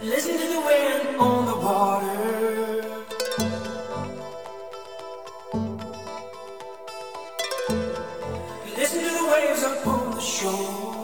Listen to the wind on the water. Listen to the waves up on the shore.